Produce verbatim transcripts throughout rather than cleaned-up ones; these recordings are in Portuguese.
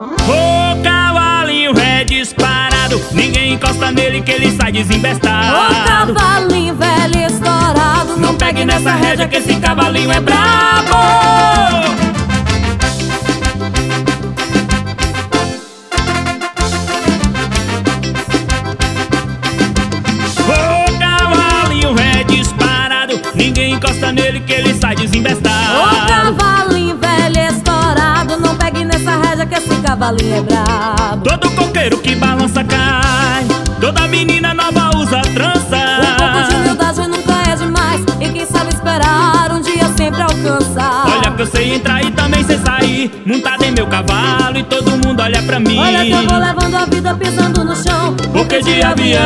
O cavalinho é disparado, ninguém encosta nele que ele sai desembestado. O cavalinho velho estourado, não pegue nessa rédea que esse cavalinho é brabo. O cavalinho é disparado, ninguém encosta nele que ele sai desembestado. O cavalinho velho estourado, não pegue nessa rédea que esse cavalinho é brabo. Todo coqueiro que balança cai, toda menina nova usa trança. Um pouco de humildade nunca é demais, e quem sabe esperar um dia sempre alcançar. Olha que eu sei entrar e também sei sair, montado em meu cavalo e todo mundo olha pra mim. Olha que eu vou levando a vida pisando no chão, porque de avião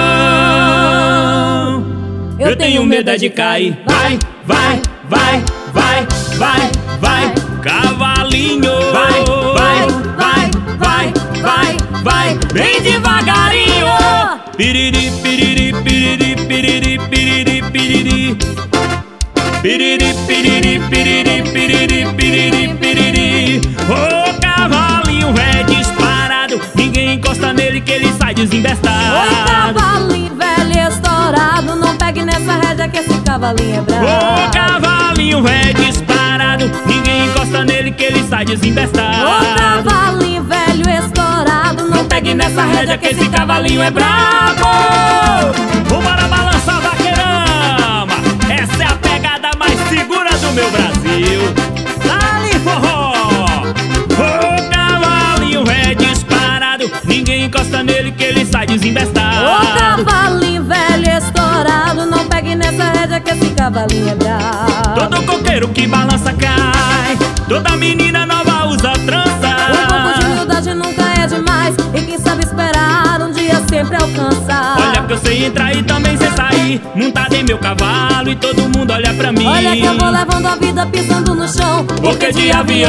eu, eu tenho medo é de cair. Vai, vai, vai, vai, vai, vai, cavalinho. Vai, vai, vai, vai, vai, vai, bem devagarinho. Piriri, piriri, piriri, piriri, piriri, piriri. Piriri, piriri, piriri, piriri, piriri, piriri. O cavalinho é disparado, ninguém encosta nele que ele sai desembestado. O cavalinho velho estourado, não pegue nessa rédea que esse cavalinho é brabo. O cavalinho é disparado, ninguém encosta nele que ele sai desembestado. O cavalinho velho estourado, não pegue nessa rédea que esse cavalinho é brabo. Vambora balançar, vaqueirama, essa é a pegada mais segura do meu Brasil. Dali forró. O cavalinho é disparado, ninguém encosta nele que ele sai desembestado. O cavalinho velho estourado, não pegue nessa rédea que esse cavalinho é brabo. Todo coqueiro que balança cai, toda menina nova usa trança. Um pouco de humildade nunca é demais, e quem sabe esperar um dia sempre alcançar. Olha que eu sei entrar e também sei sair, montado em meu cavalo e todo mundo olha pra mim. Olha que eu vou levando a vida pisando no chão, porque de avião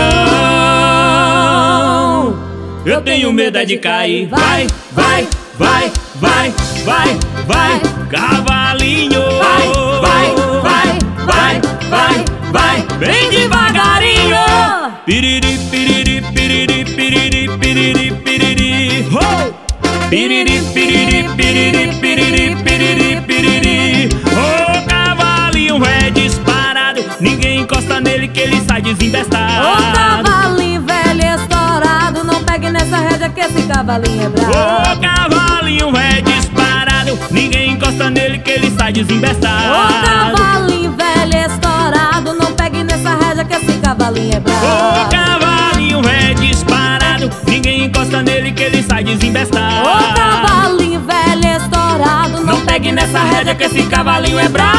eu tenho medo é de cair. Vai, vai, vai, vai, vai, vai, cavalinho. Vai, vai, vai, vai, vai, vai, bem devagarinho. Piriri, piriri, piriri, piriri, piriri, piriri. Oh! Piriri, piriri, piriri, piriri, piriri, piriri. O cavalinho é disparado, ninguém encosta nele que ele sai desembestado. O cavalinho velho estourado, não pegue nessa rédea que esse cavalinho é brabo. O cavalinho é disparado, ninguém encosta nele que ele sai desembestado. O cavalinho velho estourado, não pegue nessa rédea que esse cavalinho é brabo. O cavalinho é disparado, ninguém encosta nele que ele sai desembestado. O cavalinho velho estourado, não pegue nessa rédea que esse cavalinho é brabo.